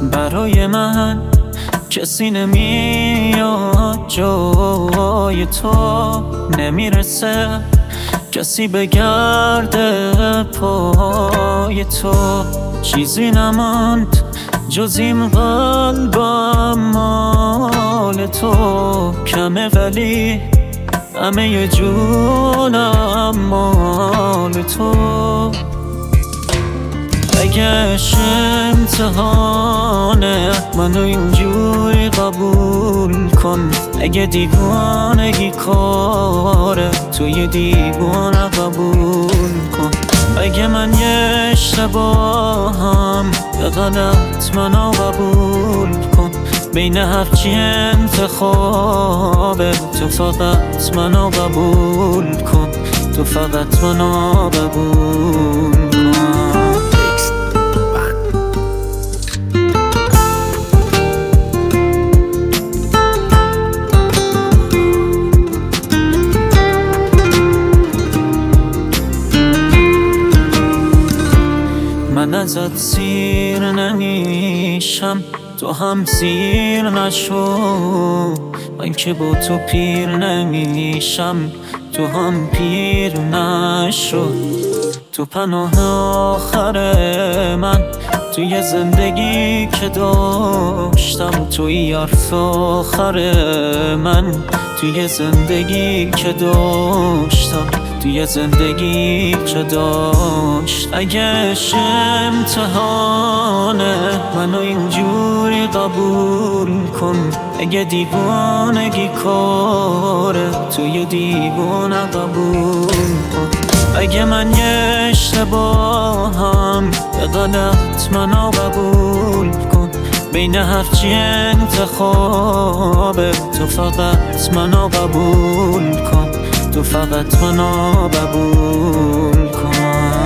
برای من کسی نمیاد جای تو، نمیرسه کسی بگرده پای تو. چیزی نماند جز این قلبم مال تو، کمه ولی همه جونم مال تو. اگه امتحانه منو اینجوری قبول کن، اگه دیوانگی کاره توی دیوانه قبول کن. اگه من یه اشتباهم یه غلط منو قبول کن، بین هرچی انتخابه تو فقط منو قبول کن، تو فقط منو قبول کن. من ازت سیر نمیشم تو هم سیر نشو، من که با تو پیر نمیشم تو هم پیر نشو. تو پناه آخر من توی زندگی که داشتم، توی حرف آخر من توی زندگی که داشتم، توی زندگی که داشت. اگه امتحانه منو اینجوری قبول کن، اگه دیوانگی کاره توی دیوانه قبول کن. اگه من یه اشتباهم یه غلط منو قبول کن، بین هرچی انتخابه تو فقط منو قبول کن، تو فقط منو قبول کن.